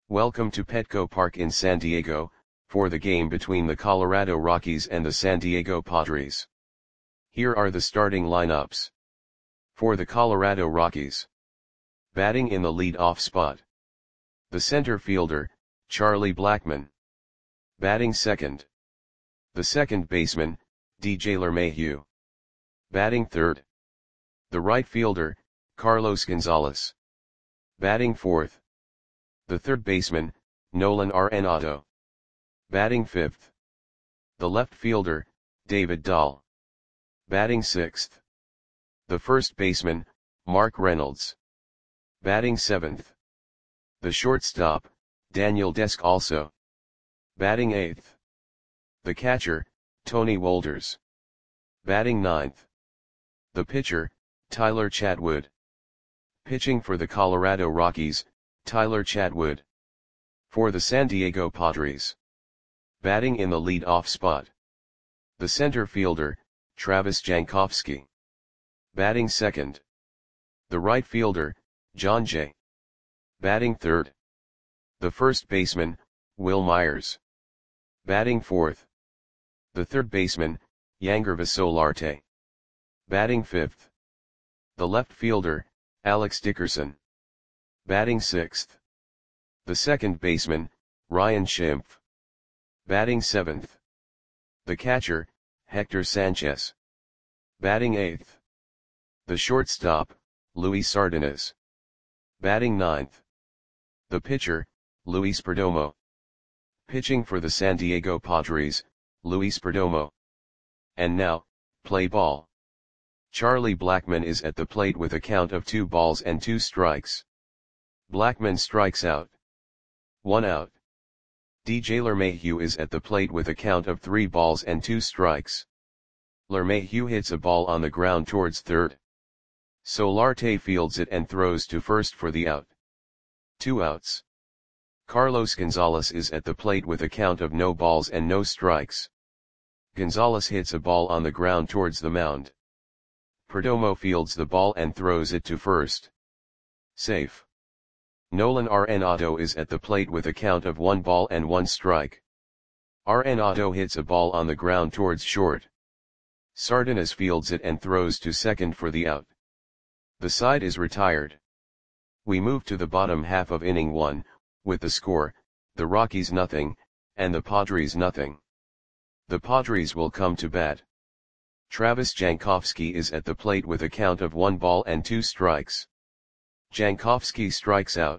Welcome to Petco Park in San Diego, for the game between the Colorado Rockies and the San Diego Padres. Here are the starting lineups. For the Colorado Rockies. Batting in the lead-off spot. The center fielder, Charlie Blackmon. Batting second. The second baseman, DJ LeMahieu. Batting third. The right fielder, Carlos Gonzalez. Batting fourth. The third baseman, Nolan Arenado. Batting fifth. The left fielder, David Dahl. Batting sixth. The first baseman, Mark Reynolds. Batting seventh. The shortstop, Daniel Descalso. Batting eighth. The catcher, Tony Wolters. Batting ninth. The pitcher, Tyler Chatwood. Pitching for the Colorado Rockies, Tyler Chatwood. For the San Diego Padres. Batting in the lead-off spot. The center fielder, Travis Jankowski. Batting second. The right fielder, Jon Jay. Batting third. The first baseman, Wil Myers. Batting fourth. The third baseman, Yangervis Solarte. Batting fifth. The left fielder, Alex Dickerson. Batting sixth. The second baseman, Ryan Schimpf. Batting seventh. The catcher, Hector Sanchez. Batting eighth. The shortstop, Luis Sardinas. Batting ninth. The pitcher, Luis Perdomo. Pitching for the San Diego Padres, Luis Perdomo. And now, play ball. Charlie Blackmon is at the plate with a count of 2 balls and 2 strikes. Blackmon strikes out. 1 out. DJ LeMahieu is at the plate with a count of 3 balls and 2 strikes. LeMahieu hits a ball on the ground towards third. Solarte fields it and throws to first for the out. 2 outs. Carlos Gonzalez is at the plate with a count of no balls and no strikes. Gonzalez hits a ball on the ground towards the mound. Perdomo fields the ball and throws it to first. Safe. Nolan Arenado is at the plate with a count of 1 ball and 1 strike. Arenado hits a ball on the ground towards short. Sardinas fields it and throws to second for the out. The side is retired. We move to the bottom half of inning 1, with the score, the Rockies nothing, and the Padres nothing. The Padres will come to bat. Travis Jankowski is at the plate with a count of 1 ball and 2 strikes. Jankowski strikes out.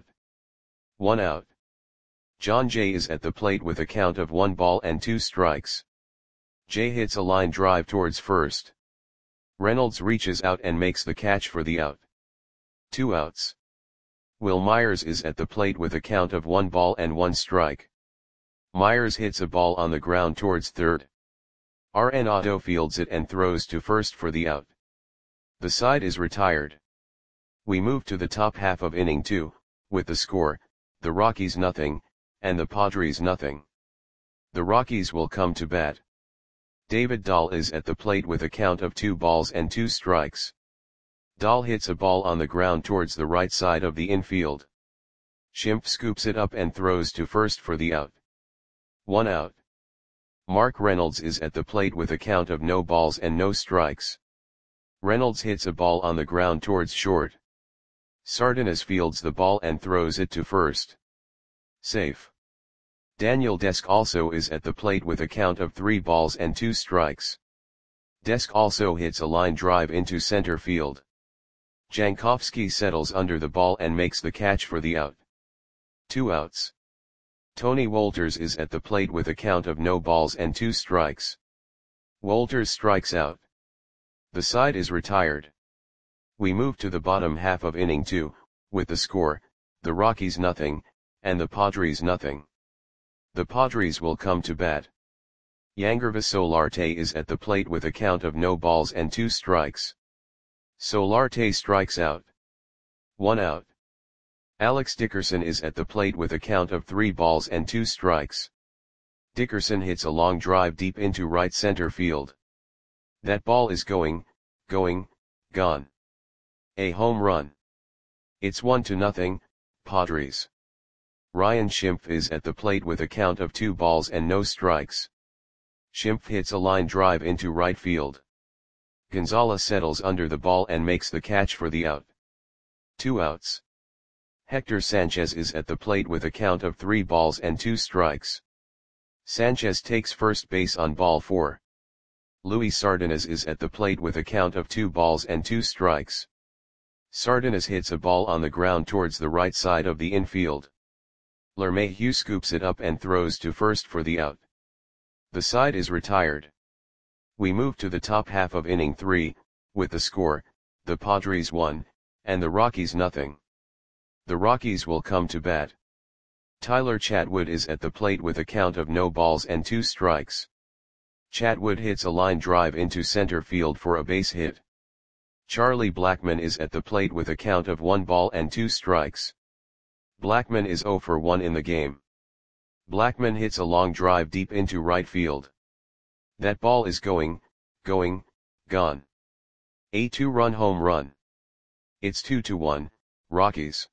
1 out. Jon Jay is at the plate with a count of 1 ball and 2 strikes. Jay hits a line drive towards first. Reynolds reaches out and makes the catch for the out. 2 outs. Wil Myers is at the plate with a count of 1 ball and 1 strike. Myers hits a ball on the ground towards third. Arenado fields it and throws to first for the out. The side is retired. We move to the top half of inning 2, with the score, the Rockies nothing, and the Padres nothing. The Rockies will come to bat. David Dahl is at the plate with a count of 2 balls and 2 strikes. Dahl hits a ball on the ground towards the right side of the infield. Schimpf scoops it up and throws to first for the out. 1 out. Mark Reynolds is at the plate with a count of no balls and no strikes. Reynolds hits a ball on the ground towards short. Sardinas fields the ball and throws it to first. Safe. Daniel Descalso is at the plate with a count of 3 balls and 2 strikes. Descalso hits a line drive into center field. Jankowski settles under the ball and makes the catch for the out. 2 outs. Tony Wolters is at the plate with a count of no balls and 2 strikes. Wolters strikes out. The side is retired. We move to the bottom half of inning 2, with the score, the Rockies nothing, and the Padres nothing. The Padres will come to bat. Yangervis Solarte is at the plate with a count of no balls and 2 strikes. Solarte strikes out. 1 out. Alex Dickerson is at the plate with a count of 3 balls and 2 strikes. Dickerson hits a long drive deep into right center field. That ball is going, gone. A home run. It's 1-0, Padres. Ryan Schimpf is at the plate with a count of 2 balls and no strikes. Schimpf hits a line drive into right field. Gonzalez settles under the ball and makes the catch for the out. 2 outs. Hector Sanchez is at the plate with a count of 3 balls and 2 strikes. Sanchez takes first base on ball 4. Luis Sardinas is at the plate with a count of 2 balls and 2 strikes. Sardinas hits a ball on the ground towards the right side of the infield. LeMahieu scoops it up and throws to first for the out. The side is retired. We move to the top half of inning 3, with the score, the Padres 1, and the Rockies nothing. The Rockies will come to bat. Tyler Chatwood is at the plate with a count of no balls and 2 strikes. Chatwood hits a line drive into center field for a base hit. Charlie Blackmon is at the plate with a count of 1 ball and 2 strikes. Blackmon is 0 for 1 in the game. Blackmon hits a long drive deep into right field. That ball is gone. A 2-run home run. It's 2-1, Rockies.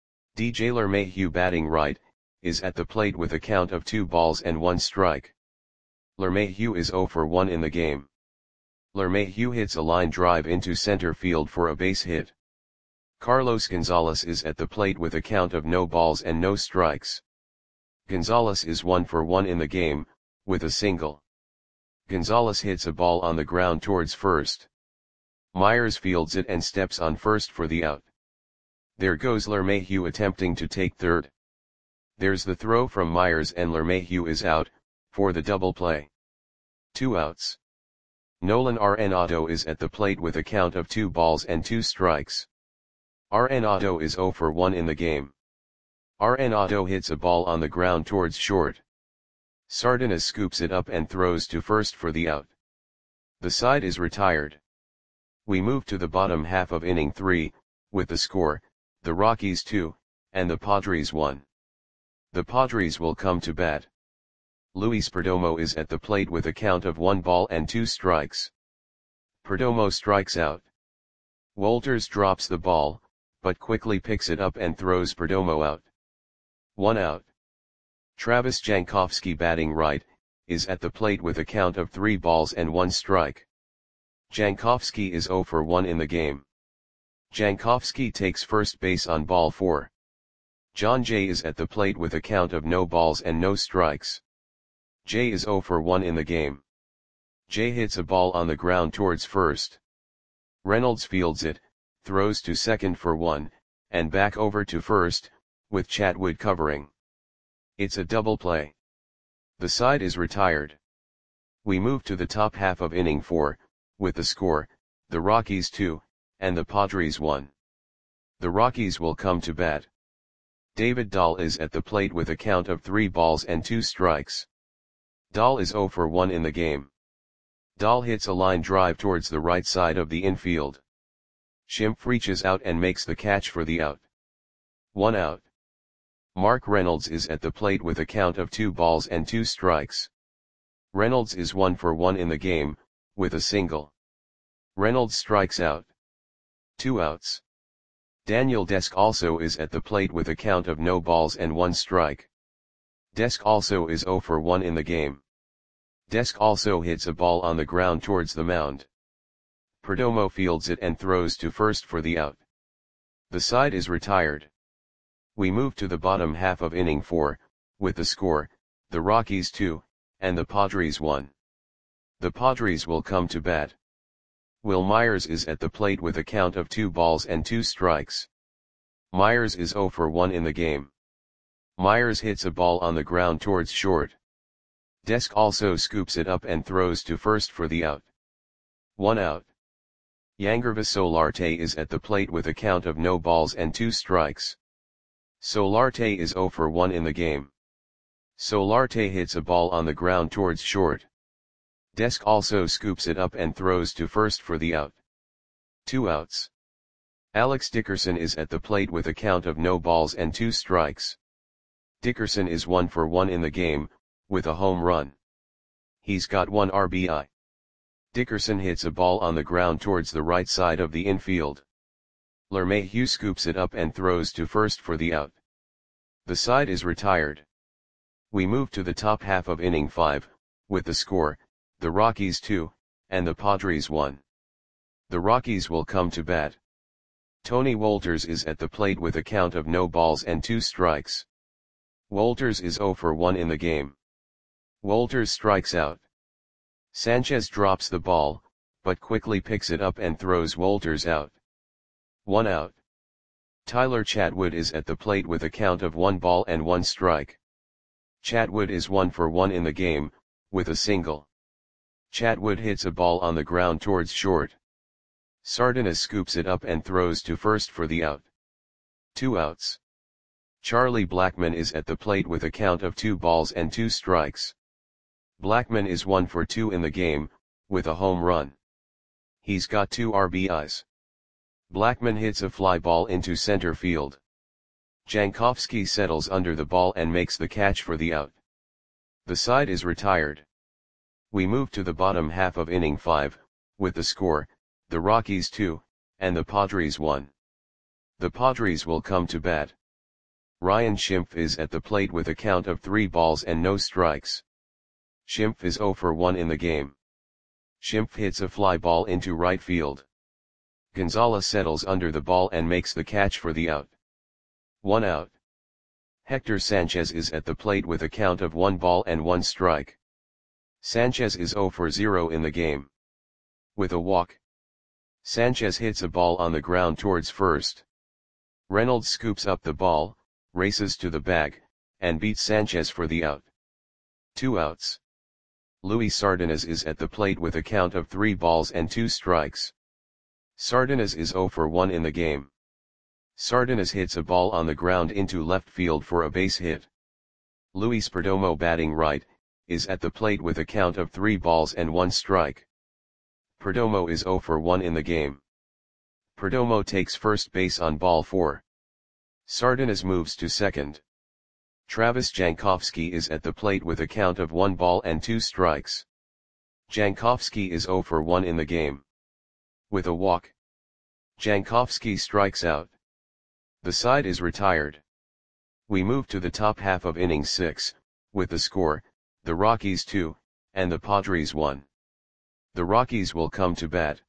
DJ LeMahieu batting right, is at the plate with a count of 2 balls and 1 strike. LeMahieu is 0 for 1 in the game. LeMahieu hits a line drive into center field for a base hit. Carlos Gonzalez is at the plate with a count of no balls and no strikes. Gonzalez is 1 for 1 in the game, with a single. Gonzalez hits a ball on the ground towards first. Myers fields it and steps on first for the out. There goes LeMahieu attempting to take third. There's the throw from Myers and LeMahieu is out, for the double play. 2 outs. Nolan Arenado is at the plate with a count of 2 balls and 2 strikes. Arenado is 0 for 1 in the game. Arenado hits a ball on the ground towards short. Sardinas scoops it up and throws to first for the out. The side is retired. We move to the bottom half of inning 3, with the score, the Rockies 2, and the Padres 1. The Padres will come to bat. Luis Perdomo is at the plate with a count of 1 ball and 2 strikes. Perdomo strikes out. Wolters drops the ball, but quickly picks it up and throws Perdomo out. 1 out. Travis Jankowski batting right, is at the plate with a count of 3 balls and 1 strike. Jankowski is 0 for 1 in the game. Jankowski takes first base on ball 4. John Jay is at the plate with a count of no balls and no strikes. Jay is 0 for 1 in the game. Jay hits a ball on the ground towards first. Reynolds fields it, throws to second for 1, and back over to first, with Chatwood covering. It's a double play. The side is retired. We move to the top half of inning 4, with the score, the Rockies 2, and the Padres 1. The Rockies will come to bat. David Dahl is at the plate with a count of 3 balls and 2 strikes. Dahl is 0 for 1 in the game. Dahl hits a line drive towards the right side of the infield. Schimpf reaches out and makes the catch for the out. 1 out. Mark Reynolds is at the plate with a count of 2 balls and 2 strikes. Reynolds is 1 for 1 in the game, with a single. Reynolds strikes out. 2 outs. Daniel Desk also is at the plate with a count of no balls and 1 strike. Desk also is 0 for 1 in the game. Desk also hits a ball on the ground towards the mound. Perdomo fields it and throws to first for the out. The side is retired. We move to the bottom half of inning 4, with the score, the Rockies 2, and the Padres 1. The Padres will come to bat. Will Myers is at the plate with a count of 2 balls and 2 strikes. Myers is 0 for 1 in the game. Myers hits a ball on the ground towards short. Desk also scoops it up and throws to first for the out. 1 out. Yangervis Solarte is at the plate with a count of no balls and 2 strikes. Solarte is 0 for 1 in the game. Solarte hits a ball on the ground towards short. Desk also scoops it up and throws to first for the out. 2 outs. Alex Dickerson is at the plate with a count of no balls and 2 strikes. Dickerson is 1 for 1 in the game, with a home run. He's got 1 RBI. Dickerson hits a ball on the ground towards the right side of the infield. LeMahieu scoops it up and throws to first for the out. The side is retired. We move to the top half of inning 5, with the score, the Rockies 2, and the Padres 1. The Rockies will come to bat. Tony Wolters is at the plate with a count of no balls and 2 strikes. Wolters is 0 for 1 in the game. Wolters strikes out. Sanchez drops the ball, but quickly picks it up and throws Wolters out. 1 out. Tyler Chatwood is at the plate with a count of 1 ball and 1 strike. Chatwood is 1 for 1 in the game, with a single. Chatwood hits a ball on the ground towards short. Sardinas scoops it up and throws to first for the out. 2 outs. Charlie Blackmon is at the plate with a count of 2 balls and 2 strikes. Blackmon is 1 for 2 in the game, with a home run. He's got 2 RBIs. Blackmon hits a fly ball into center field. Jankowski settles under the ball and makes the catch for the out. The side is retired. We move to the bottom half of inning 5, with the score, the Rockies 2, and the Padres 1. The Padres will come to bat. Ryan Schimpf is at the plate with a count of 3 balls and no strikes. Schimpf is 0 for 1 in the game. Schimpf hits a fly ball into right field. Gonzalez settles under the ball and makes the catch for the out. 1 out. Hector Sanchez is at the plate with a count of 1 ball and 1 strike. Sanchez is 0 for 0 in the game. With a walk, Sanchez hits a ball on the ground towards first. Reynolds scoops up the ball, races to the bag, and beats Sanchez for the out. 2 outs. Luis Sardinas is at the plate with a count of 3 balls and 2 strikes. Sardinas is 0 for 1 in the game. Sardinas hits a ball on the ground into left field for a base hit. Luis Perdomo, batting right, is at the plate with a count of 3 balls and 1 strike. Perdomo is 0 for 1 in the game. Perdomo takes first base on ball 4. Sardinas moves to second. Travis Jankowski is at the plate with a count of 1 ball and 2 strikes. Jankowski is 0 for 1 in the game. With a walk, Jankowski strikes out. The side is retired. We move to the top half of inning 6, with the score, the Rockies 2, and the Padres 1. The Rockies will come to bat.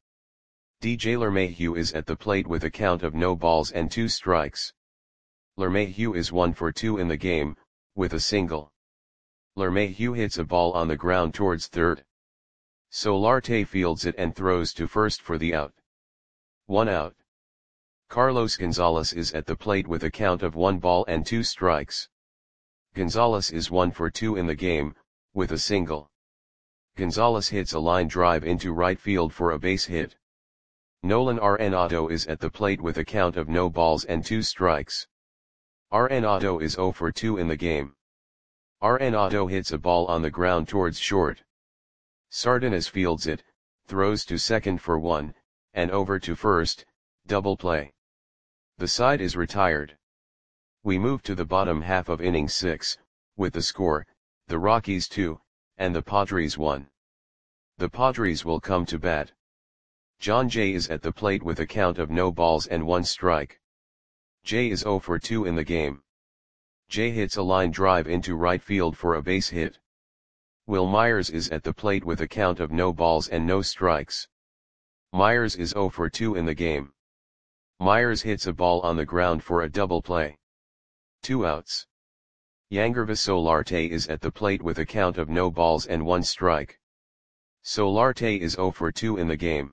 DJ LeMahieu is at the plate with a count of no balls and 2 strikes. LeMahieu is 1 for 2 in the game, with a single. LeMahieu hits a ball on the ground towards third. Solarte fields it and throws to first for the out. 1 out. Carlos Gonzalez is at the plate with a count of 1 ball and 2 strikes. Gonzalez is 1 for 2 in the game, with a single. Gonzalez hits a line drive into right field for a base hit. Nolan Arenado is at the plate with a count of no balls and 2 strikes. Arenado is 0 for 2 in the game. Arenado hits a ball on the ground towards short. Sardinas fields it, throws to second for 1, and over to first, double play. The side is retired. We move to the bottom half of inning 6, with the score, the Rockies 2, and the Padres 1. The Padres will come to bat. John Jay is at the plate with a count of no balls and 1 strike. Jay is 0 for 2 in the game. Jay hits a line drive into right field for a base hit. Will Myers is at the plate with a count of no balls and no strikes. Myers is 0 for 2 in the game. Myers hits a ball on the ground for a double play. 2 outs. Yangervis Solarte is at the plate with a count of no balls and 1 strike. Solarte is 0 for 2 in the game.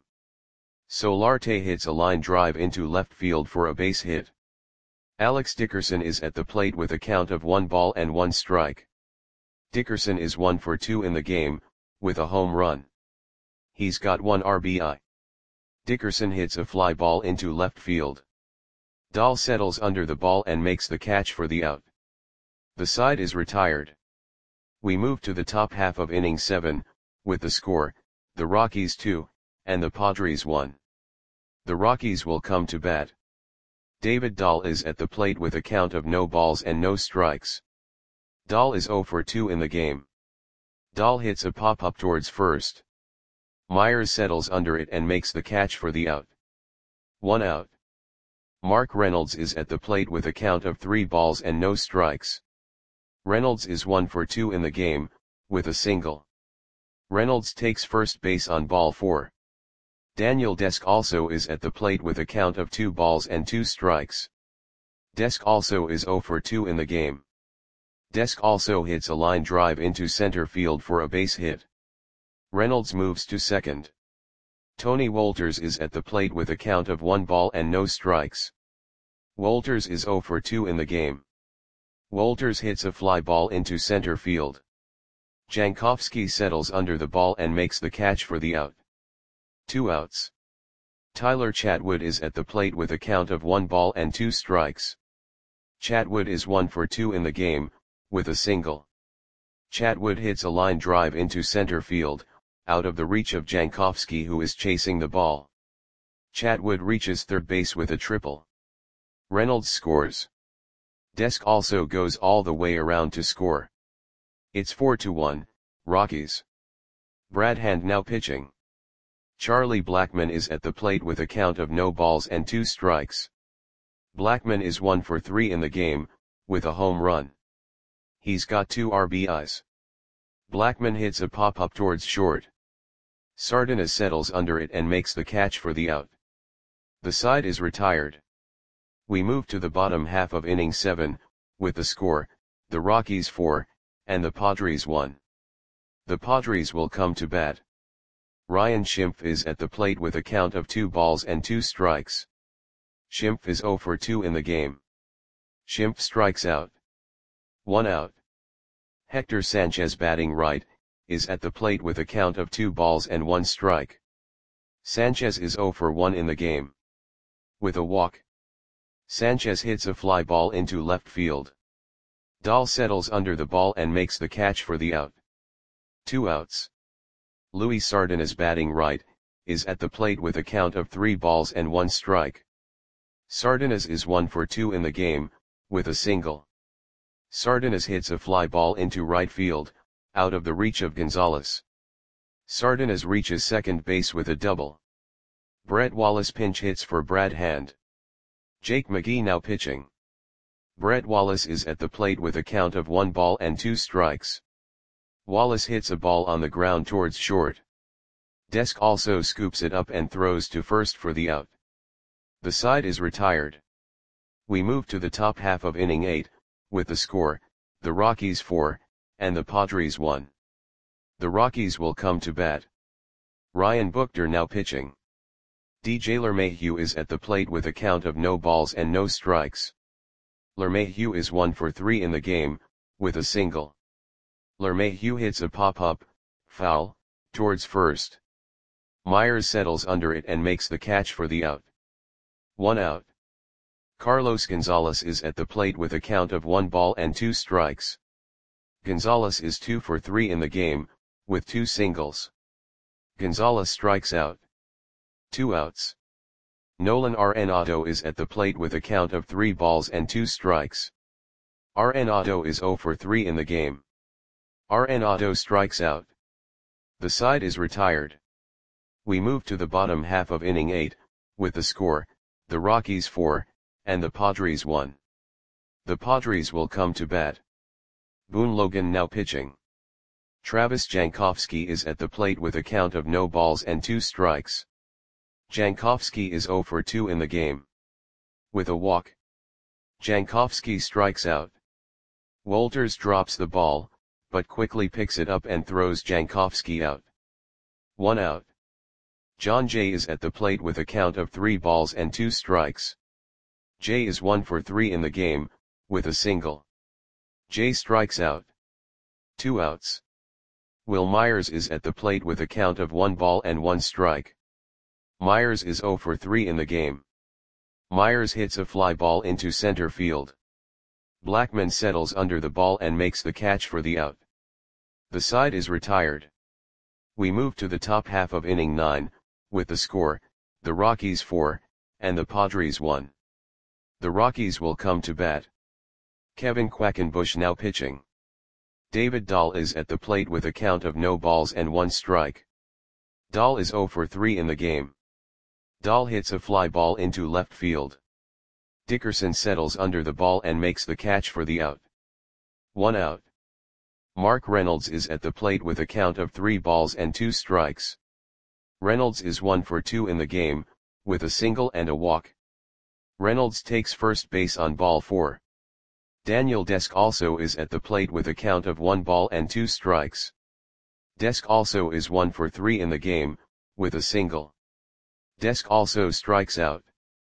Solarte hits a line drive into left field for a base hit. Alex Dickerson is at the plate with a count of 1 ball and 1 strike. Dickerson is 1 for 2 in the game, with a home run. He's got 1 RBI. Dickerson hits a fly ball into left field. Dahl settles under the ball and makes the catch for the out. The side is retired. We move to the top half of inning 7, with the score, the Rockies 2, and the Padres 1. The Rockies will come to bat. David Dahl is at the plate with a count of no balls and no strikes. Dahl is 0 for 2 in the game. Dahl hits a pop-up towards first. Myers settles under it and makes the catch for the out. 1 out. Mark Reynolds is at the plate with a count of 3 balls and no strikes. Reynolds is 1 for 2 in the game, with a single. Reynolds takes first base on ball 4. Daniel Desk also is at the plate with a count of 2 balls and 2 strikes. Desk also is 0 for 2 in the game. Desk also hits a line drive into center field for a base hit. Reynolds moves to second. Tony Wolters is at the plate with a count of 1 ball and no strikes. Wolters is 0 for 2 in the game. Wolters hits a fly ball into center field. Jankowski settles under the ball and makes the catch for the out. 2 outs. Tyler Chatwood is at the plate with a count of 1 ball and 2 strikes. Chatwood is 1 for 2 in the game, with a single. Chatwood hits a line drive into center field, out of the reach of Jankowski, who is chasing the ball. Chatwood reaches third base with a triple. Reynolds scores. Desk also goes all the way around to score. It's 4-1, Rockies. Brad Hand now pitching. Charlie Blackmon is at the plate with a count of no balls and 2 strikes. Blackmon is 1 for 3 in the game, with a home run. He's got 2 RBIs. Blackmon hits a pop-up towards short. Sardinas settles under it and makes the catch for the out. The side is retired. We move to the bottom half of inning 7, with the score, the Rockies 4, and the Padres 1. The Padres will come to bat. Ryan Schimpf is at the plate with a count of 2 balls and 2 strikes. Schimpf is 0 for 2 in the game. Schimpf strikes out. 1 out. Hector Sanchez, batting right, is at the plate with a count of 2 balls and 1 strike. Sanchez is 0 for 1 in the game. With a walk. Sanchez hits a fly ball into left field. Dahl settles under the ball and makes the catch for the out. 2 outs. Luis Sardinas, batting right, is at the plate with a count of 3 balls and 1 strike. Sardinas is 1 for 2 in the game, with a single. Sardinas hits a fly ball into right field, out of the reach of Gonzalez. Sardinas reaches second base with a double. Brett Wallace pinch hits for Brad Hand. Jake McGee now pitching. Brett Wallace is at the plate with a count of 1 ball and 2 strikes. Wallace hits a ball on the ground towards short. Desk also scoops it up and throws to first for the out. The side is retired. We move to the top half of inning 8, with the score, the Rockies 4, and the Padres 1. The Rockies will come to bat. Ryan Buchter now pitching. DJ LeMahieu is at the plate with a count of no balls and no strikes. LeMahieu is 1 for 3 in the game, with a single. LeMahieu hits a pop-up, foul, towards first. Myers settles under it and makes the catch for the out. 1 out. Carlos Gonzalez is at the plate with a count of 1 ball and 2 strikes. Gonzalez is 2 for 3 in the game, with 2 singles. Gonzalez strikes out. 2 outs. Nolan Arenado is at the plate with a count of 3 balls and 2 strikes. Arenado is 0 for 3 in the game. Arenado strikes out. The side is retired. We move to the bottom half of inning 8, with the score, the Rockies 4, and the Padres 1. The Padres will come to bat. Boone Logan now pitching. Travis Jankowski is at the plate with a count of no balls and 2 strikes. Jankowski is 0 for 2 in the game. With a walk. Jankowski strikes out. Wolters drops the ball, but quickly picks it up and throws Jankowski out. 1 out. John Jay is at the plate with a count of 3 balls and 2 strikes. Jay is 1 for 3 in the game, with a single. Jay strikes out. 2 outs. Will Myers is at the plate with a count of 1 ball and 1 strike. Myers is 0 for 3 in the game. Myers hits a fly ball into center field. Blackmon settles under the ball and makes the catch for the out. The side is retired. We move to the top half of inning 9, with the score, the Rockies 4, and the Padres 1. The Rockies will come to bat. Kevin Quackenbush now pitching. David Dahl is at the plate with a count of no balls and 1 strike. Dahl is 0 for 3 in the game. Dahl hits a fly ball into left field. Dickerson settles under the ball and makes the catch for the out. 1 out. Mark Reynolds is at the plate with a count of 3 balls and 2 strikes. Reynolds is 1 for 2 in the game, with a single and a walk. Reynolds takes first base on ball 4. Daniel Desk also is at the plate with a count of 1 ball and 2 strikes. Desk also is 1 for 3 in the game, with a single. Desk also strikes out.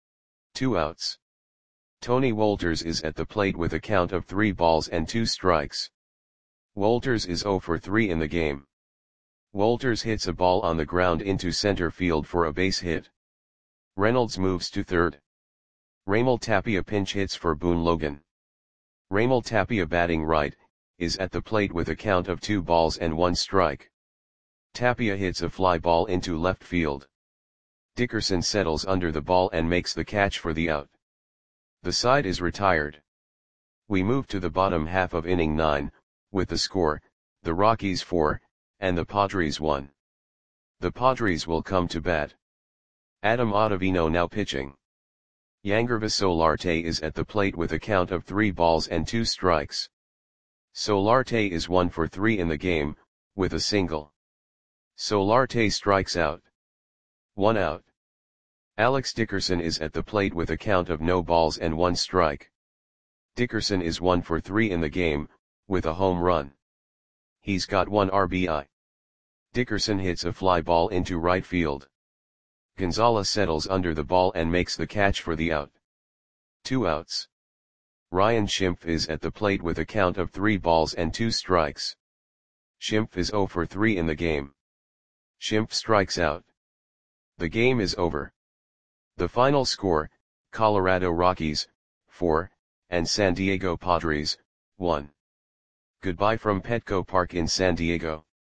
2 outs. Tony Wolters is at the plate with a count of 3 balls and 2 strikes. Wolters is 0 for 3 in the game. Wolters hits a ball on the ground into center field for a base hit. Reynolds moves to third. Raimel Tapia pinch hits for Boone Logan. Raimel Tapia, batting right, is at the plate with a count of 2 balls and 1 strike. Tapia hits a fly ball into left field. Dickerson settles under the ball and makes the catch for the out. The side is retired. We move to the bottom half of inning 9, with the score, the Rockies 4, and the Padres 1. The Padres will come to bat. Adam Ottavino now pitching. Yangervis Solarte is at the plate with a count of 3 balls and 2 strikes. Solarte is 1 for 3 in the game, with a single. Solarte strikes out. 1 out. Alex Dickerson is at the plate with a count of no balls and 1 strike. Dickerson is 1 for 3 in the game, with a home run. He's got 1 RBI. Dickerson hits a fly ball into right field. Gonzalez settles under the ball and makes the catch for the out. 2 outs. Ryan Schimpf is at the plate with a count of 3 balls and 2 strikes. Schimpf is 0 for 3 in the game. Schimpf strikes out. The game is over. The final score, Colorado Rockies, 4, and San Diego Padres, 1. Goodbye from Petco Park in San Diego.